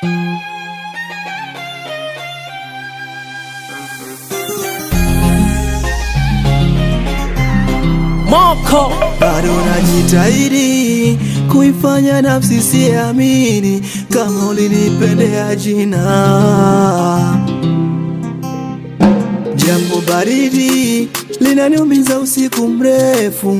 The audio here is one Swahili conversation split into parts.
Moko bado najitahidi kuifanya nafsi siamini kama ulinipendea jina. Jambo baridi linaniumiza usiku mrefu.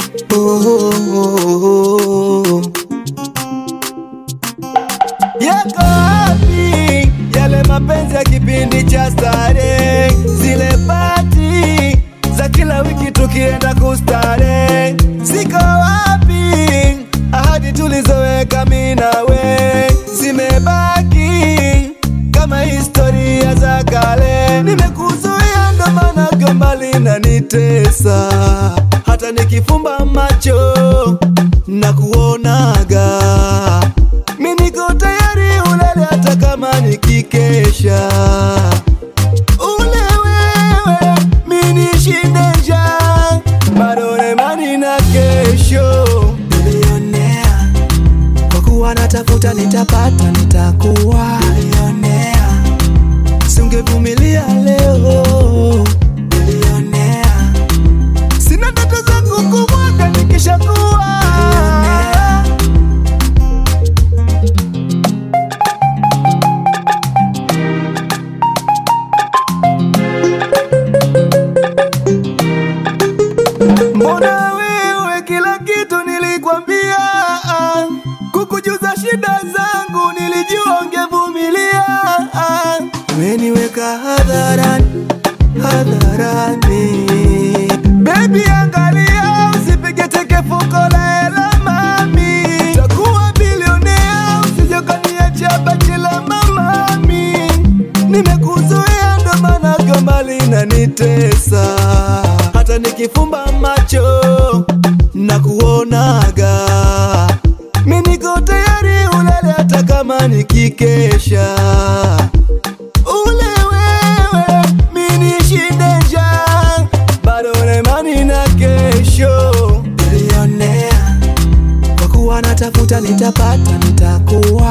Yako wapi yale mapenzi ya kipindi cha starehe, zile party za kila wiki tukienda kustare? Ziko wapi ahadi tulizoweka mimi nawe? Zimebaki kama historia za kale. Nimekuzoea ndo maana gomba linanitesa, hata nikifumba macho na kuonaga. Mimi niko tayari ulale hata kama nikikesha. Ule wewe mimi nishinde njaa, bado nemani na kesho. Bilionea kwa kuwa natafuta nitapata, nitakuwa bilionea. Singevumilia leo bilionea. Sina ndoto za kukumwaga nikishakuwa bilionea. Mbona wewe kila kitu nilikwambia, kukujuza shida zangu nilijua ungevumilia. Umeniweka hadharani, hadharani. Baby angalia, usipige teke fuko la hela mami. Takuwa bilionea, usije kaniacha bachela mami. Nimekuzoea ndo maana gomba linanitesa, hata nikifumba macho na kuonaga. Mimi niko tayari ulale hata kama nikikesha. Ule wewe mimi nishinde njaa, bado nemani na kesho. Bilionea kwa kuwa natafuta nitapata, nitakuwa